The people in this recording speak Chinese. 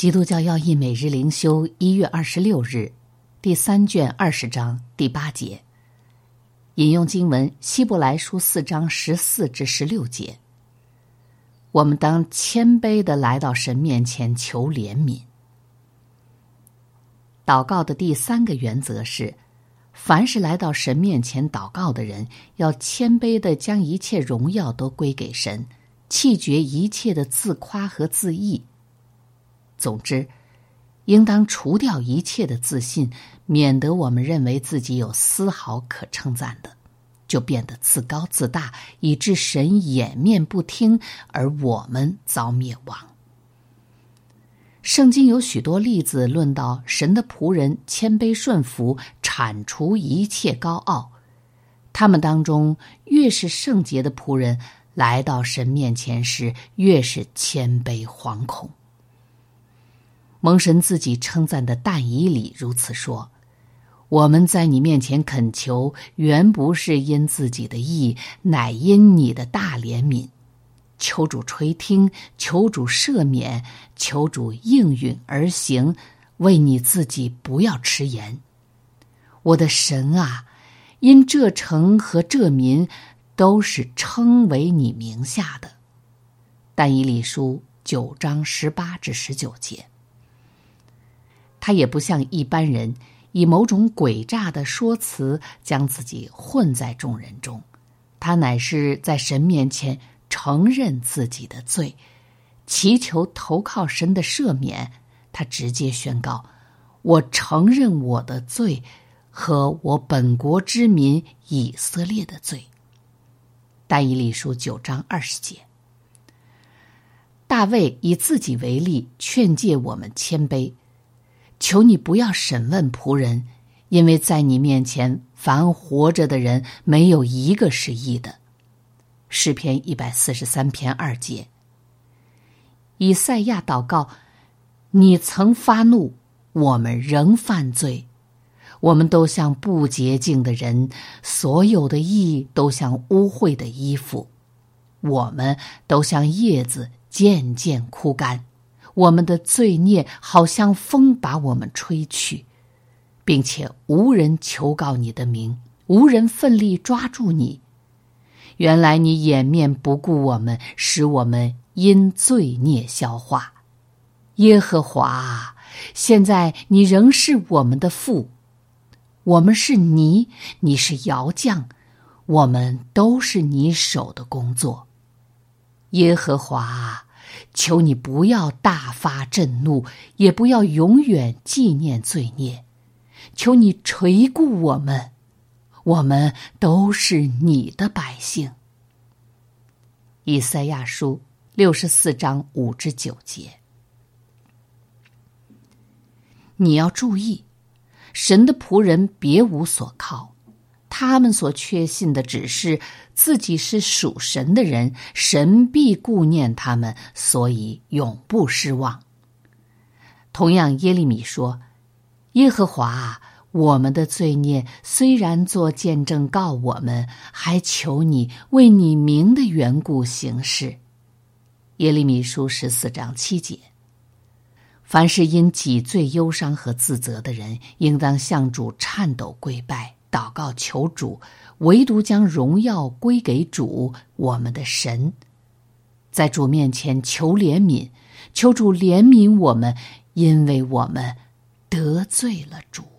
基督教要义每日灵修1月26日，第3卷20章第8节。引用经文希伯来书4章14至16节。我们当谦卑地来到神面前求怜悯。祷告的第3个原则是，凡是来到神面前祷告的人，要谦卑地将一切荣耀都归给神，弃绝一切的自夸和自义。总之，应当除掉一切的自信，免得我们认为自己有丝毫可称赞的，就变得自高自大，以致神掩面不听，而我们遭灭亡。圣经有许多例子论到神的仆人谦卑顺服，铲除一切高傲。他们当中越是圣洁的仆人，来到神面前时，越是谦卑惶恐。蒙神自己称赞的但以理如此说：我们在你面前恳求，原不是因自己的义，乃因你的大怜悯。求主垂听，求主赦免，求主应允而行，为你自己不要迟延。我的神啊，因这城和这民都是称为你名下的。但以理书9章18至19节。他也不像一般人以某种诡诈的说辞将自己混在众人中，他乃是在神面前承认自己的罪，祈求投靠神的赦免。他直接宣告：我承认我的罪和我本国之民以色列的罪。但以理书9章20节。大卫以自己为例，劝诫我们谦卑。求你不要审问仆人，因为在你面前凡活着的人没有一个是义的。诗篇143篇2节。以赛亚祷告：你曾发怒，我们仍犯罪，我们都像不洁净的人，所有的义都像污秽的衣服，我们都像叶子渐渐枯干，我们的罪孽好像风把我们吹去，并且无人求告你的名，无人奋力抓住你。原来你掩面不顾我们，使我们因罪孽消化。耶和华，现在你仍是我们的父，我们是泥，你是窑匠，我们都是你手的工作。耶和华，求你不要大发震怒，也不要永远纪念罪孽。求你垂顾我们，我们都是你的百姓。以赛亚书64章5至9节。你要注意，神的仆人别无所靠，他们所确信的只是自己是属神的人，神必顾念他们，所以永不失望。同样，耶利米说：耶和华，我们的罪孽虽然作见证告我们，还求你为你名的缘故行事。耶利米书14章7节。凡是因己罪忧伤和自责的人，应当向主颤抖跪拜，祷告求主，唯独将荣耀归给主，我们的神。在主面前求怜悯，求主怜悯我们，因为我们得罪了主。